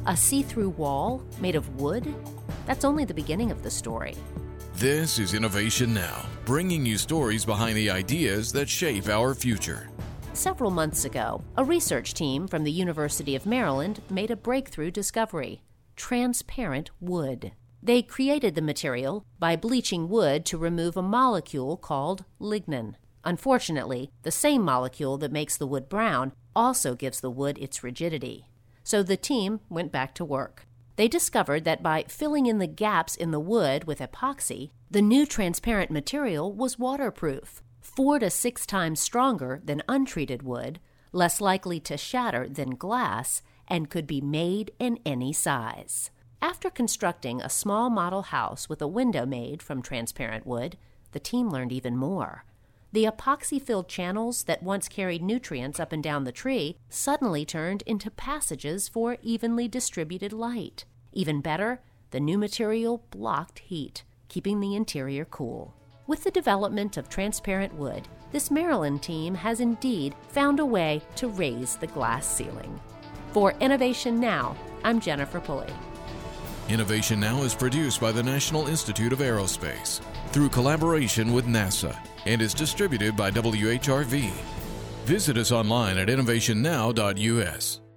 A see-through wall made of wood? That's only the beginning of the story. This is Innovation Now, bringing you stories behind the ideas that shape our future. Several months ago, a research team from the University of Maryland made a breakthrough discovery: transparent wood. They created the material by bleaching wood to remove a molecule called lignin. Unfortunately, the same molecule that makes the wood brown also gives the wood its rigidity. So the team went back to work. They discovered that by filling in the gaps in the wood with epoxy, the new transparent material was waterproof, 4 to 6 times stronger than untreated wood, less likely to shatter than glass, and could be made in any size. After constructing a small model house with a window made from transparent wood, the team learned even more. The epoxy-filled channels that once carried nutrients up and down the tree suddenly turned into passages for evenly distributed light. Even better, the new material blocked heat, keeping the interior cool. With the development of transparent wood, this Maryland team has indeed found a way to raise the glass ceiling. For Innovation Now, I'm Jennifer Pulley. Innovation Now is produced by the National Institute of Aerospace through collaboration with NASA and is distributed by WHRV. Visit us online at innovationnow.us.